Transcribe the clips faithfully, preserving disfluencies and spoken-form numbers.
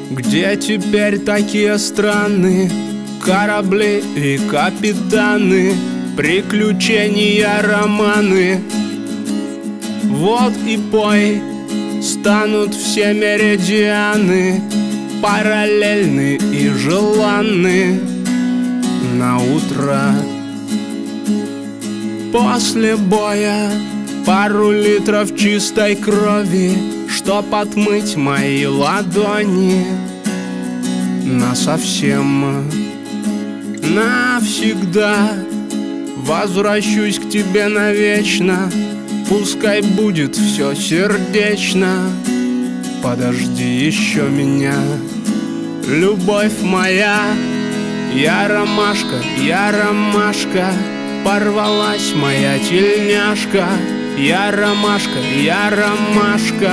Где теперь такие странные корабли и капитаны, приключения, романы? Вот и пой, станут все меридианы параллельны и желанны на утро. После боя пару литров чистой крови, чтоб отмыть мои ладони насовсем, навсегда. Возвращусь к тебе навечно, пускай будет все сердечно. Подожди еще меня, любовь моя. Я ромашка, я ромашка, порвалась моя тельняшка. Я ромашка, я ромашка.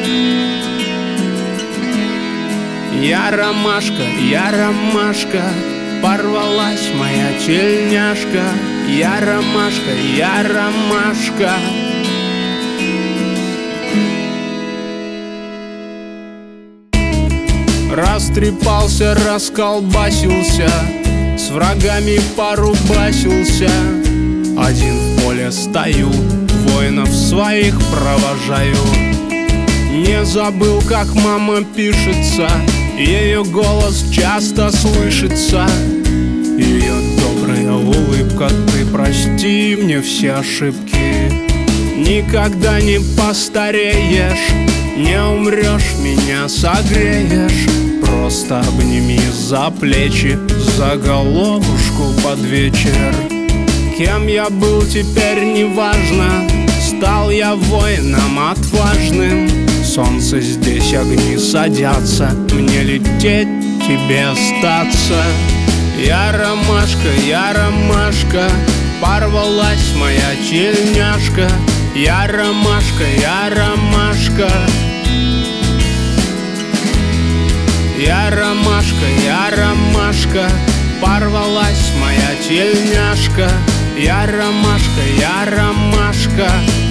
Я ромашка, я ромашка, порвалась моя тельняшка. Я ромашка, я ромашка. Растрепался, расколбасился, с врагами порубасился. Один в поле стою, воинов своих провожаю. Не забыл, как мама пишется, ее голос часто слышится. Ее добрая улыбка, ты прости мне все ошибки. Никогда не постареешь, не умрешь, меня согреешь. Просто обними за плечи, за головушку под вечер. Кем я был, теперь не важно, стал я воином отважным. Солнце здесь, огни садятся, мне лететь, тебе остаться. Я ромашка, я ромашка, порвалась моя тельняшка. Я ромашка, я ромашка. Я ромашка, я ромашка, порвалась моя тельняшка. Я ромашка, я ромашка.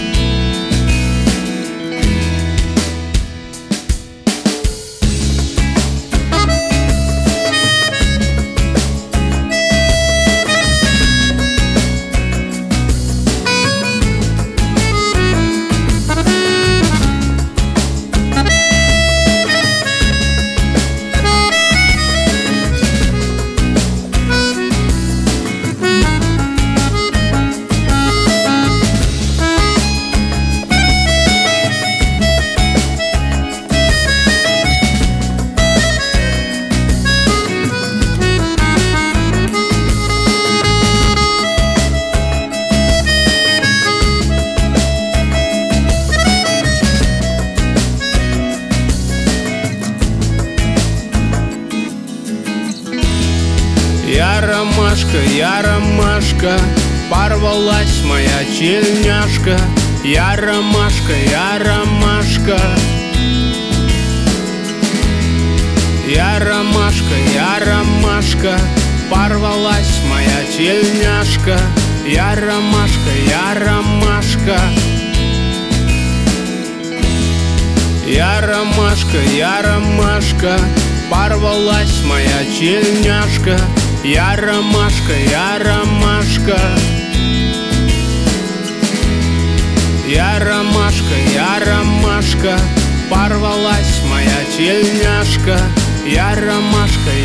Я ромашка, я ромашка, порвалась моя тельняшка. Я ромашка, я ромашка. Я ромашка, я ромашка, порвалась моя тельняшка. Я ромашка, я ромашка. Я ромашка, я ромашка, порвалась моя тельняшка. Я ромашка, я ромашка. Я ромашка, я ромашка, порвалась моя тельняшка. Я ромашка,